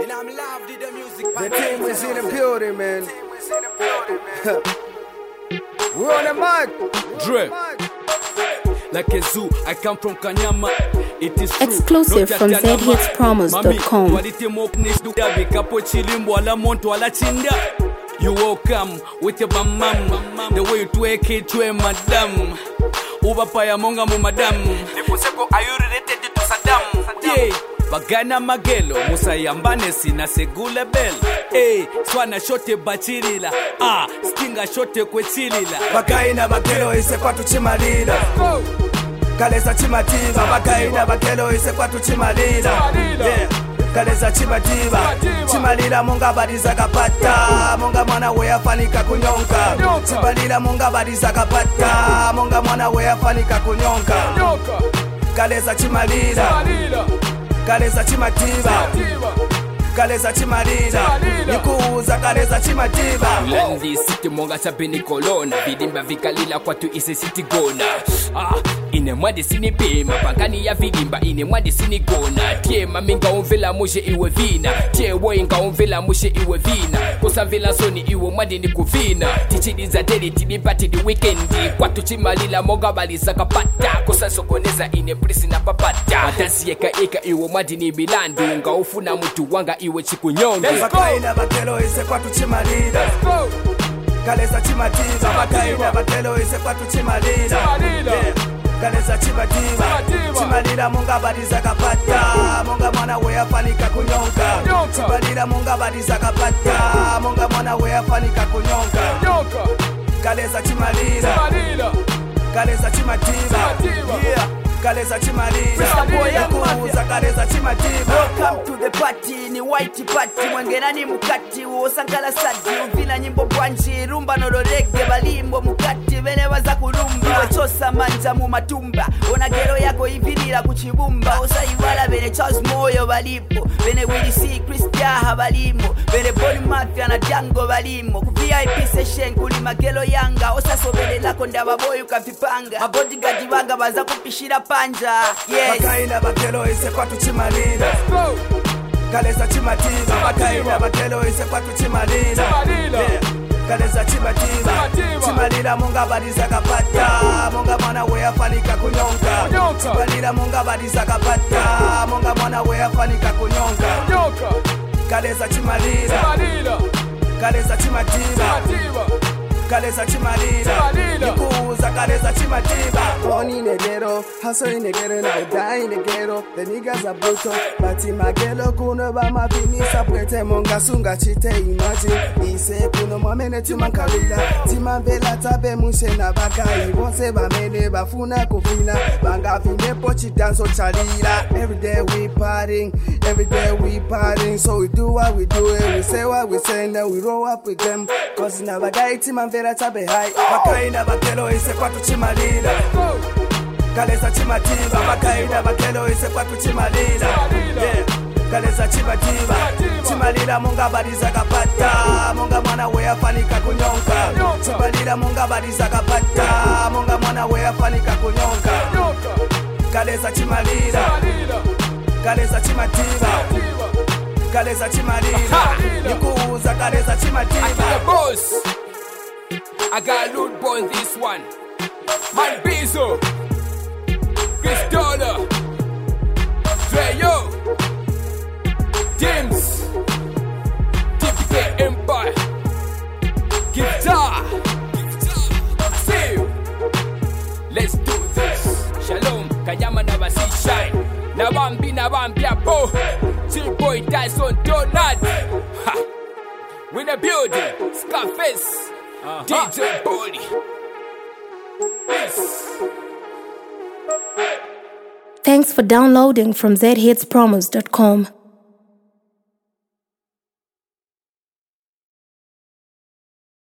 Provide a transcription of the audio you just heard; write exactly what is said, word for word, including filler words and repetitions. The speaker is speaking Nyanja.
And I'm loved with the music. The team is in the building, man. We're on the mic. Drip. Like a zoo, I come from Kanyama. It is true. Exclusive from z hits promos dot com. You welcome with your bam the way you twerk it to a madam. Uba paya monga mu madam. Niposeko are you related to Saddam? Yeah. Bagana magelo Musa yambane sina segule bell. Hey, swana shote bachirila. Ah, stinga shote kwechilila. Bakaina bakelo ise kwatu chimalila. Kaleza chimativa. Bakaina bakelo ise kwatu chimalila. Yeah. Kaleza chimativa. Chimalila munga badiza kapata. Munga mwana we afanika kunyonka. Chimalila munga badiza kapata. Munga mwana we afanika kunyonka. Kaleza chimalila. Kaleza chimativa. Kaleza chimalila. Nikuuza kaleza chimativa. Lendi city monga chabini kolona. Vidimba vikalila kwa tu ise city gona. Ah, ine mwadi sini pima. Pangani ya vidimba ine mwadi sini gona. Tie maminga umvela mushe iwe vina. Tie woinga umvela mushe iwe vina. Kosa vela soni iwe mwadi ni kuvina. Tichidi za deli tilipati di weekendi. Kwa tu chimalila monga baliza kapata. Kosa sokoneza ine prisi na papata. Matasi yeka eka iwe mwadi ni milandu. Nga ufuna mtu wanga iwe chikunyongi. Bakaina bakelo ise kwatu chimalila. Kaleza chimativa. Bakaina bakelo ise kwatu chimalila. Yeah. Kaleza chimativa. Chimalila munga badiza kapata. Munga mwana we afanika kunyonga. Chimalila munga badiza kapata. Munga mwana we afanika kunyonga. Kaleza chimalila. Kaleza chimativa. Yeah. Kaleza chimalila. Nikuuza kaleza chimativa. Welcome to the party, ni white party. Mwengena ni mukati, uosankala sati. Uvila nyimbo bwanji, rumba nolorege. Balimbo mukati, vene waza kurumba. Iwachosa manja mu matumba. Ona gero yako ivilila kuchibumba. Osa iwala vene Charles Moyo balipo. Vene Willie C, Christiaha balimo. Vene Boni Mafia na Django balimo. Ku V I P session kuli magelo yanga. Osa sobele lako ndaba boy ukavipanga. Mabodyguard wanga baza kupishira panja. Yes. Bakaina bakelo ise kwatu chimalila. Kaleza chimativa. Bakaina bakelo ise kwatu chimalila. Yeah. Kaleza chimativa. Chimalila munga badiza kapata. Munga mwana we afanika kunyonga. Chimalila munga badiza kapata. Munga mwana we afanika kunyonga. Kaleza chimalila. Kaleza chimativa. Kaleza chimalila. Nikuuza kaleza chimativa. Born in the ghetto, hustle in the ghetto, now die in the ghetto. The niggas are brutal, but in my ghetto kuno ba mapinisa pwete monga sunga chite imagine. Ise kuno mwamene tumankalila. Timambela tabe mushe na baka. Ibonse ba mene bafuna kufina. Banga vine pochi danso chalila. Every day we partying, every day we partying. So we do what we do and we say what we say and then we roll up with them. Cause na bagai timambela tabe high. Bakaina bakelo ise kwatu chimalila. Kaleza chimativa. Bakaina bakelo ise kwatu chimalila. Yeah. Kaleza chimativa. Chimalila munga badiza kapata. Munga mwana we afanika kunyonga. Chimalila munga badiza kapata. Munga mwana we afanika kunyonga. Kaleza chimalila. Kaleza chimativa. Kaleza chimalila. Nikuuza kaleza chimativa. Boss, I got loot boy on this one. Man Bizo, Chris Dollar, Dreyo, James, T P K Empire, Guitar, see you. Let's do this. Shalom, Kayama Navasi Shine. Navambi Navambi Apo, T-Boy Tyson Donut. Ha! We in the building, Scarface. Uh-huh. D J Body. Peace. Thanks for downloading from z hits promos dot com.